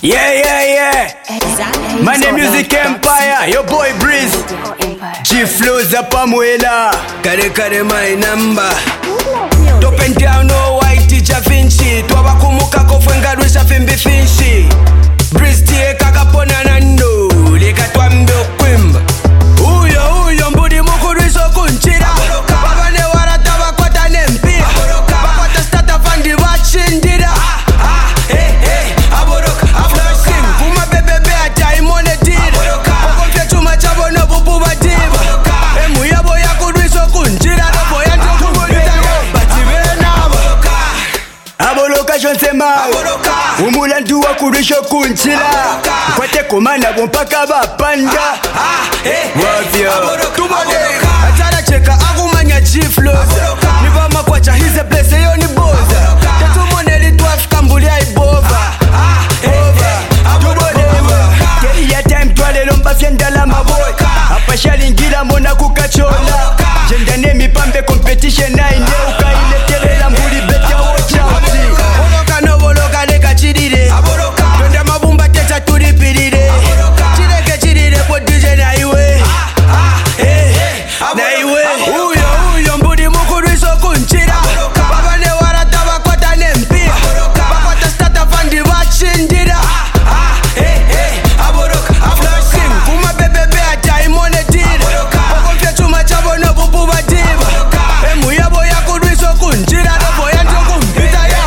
Yeah. Money Music Empire, your boy Breeze. G-Flows up Pamuela. Kare my number. Top and down, no white teacher Vinci. Tuwa kumuka kofwenga rusha fimbi finshi. Breeze tie kakapona nando. Lika tuambe ukwimba. Uyo mbudi mukurisho kunchira. Babane warataba kwa tanempira. Bakwata stata fandi wachindira. Umulandu wa kurisho kunchila kwate komana bompaka bapanda wavyo tubode atara cheka agumanya G-Flows nivama kwacha hize place yo ni boza tetumoneli twafika mbuli aibova tubode kei ya time twalelo mbafya ndala maboy apashalingila mona kukachola jendane mipambe competition na ineuka iletelela mbuli betya wochauti Twende mabumba techa tulipirire Chireke chirire po DJ na iwe Na iwe Uyo mbudi mukurisho kunchira Babane warataba kwa tanempira Bakwata stata fandi wachindira Flashing kuma bebebe acha imone tire Wakonfya chuma chabo no bubu batiba Emu yabo ya kurisho kunchira Nobo ya njoku mpita ya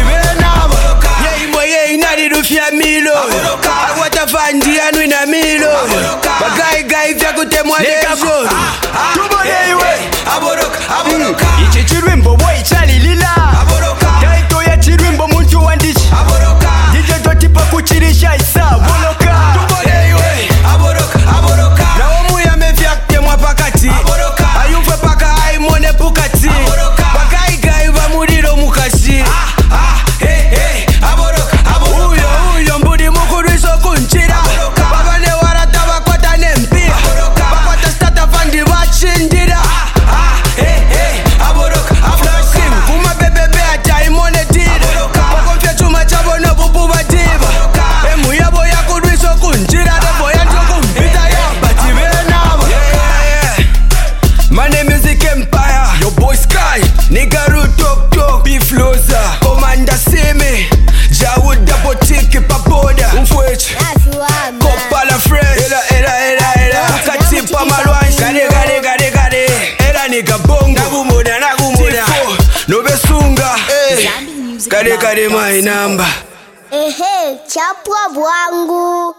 Rufia milo Agwata fandi anu ina milo Bagai vya kutemwa lezo Tubode iwe Ichi chirwimbo boy chali lila Kaito ya chirwimbo muntu wandichi DJ totipa kuchirisha isa Boloka Tubode iwe Na omu ya mevya kutemwa pakati Ayumfe paka aimone pukati Bagai va muriro mukasi Babane warataba kwa tanempira Bakwata stata fandi wachindira Flashing kuma bebebe acha imone tire Wakonfya chuma chabo no bubu batiba Emu yabo ya kurisho kunchira Nobo ya njoku mpita ya batibe nabo Money Music Empire Your boy Sky Nigga root talk B-Flows Commander Simi Jawud double tiki papoda Mfwechi Kopala fresh Era Katipa malwanshi Gade Era nigga bongo Nagumuda Nobesunga Kade my number chapwa bwangu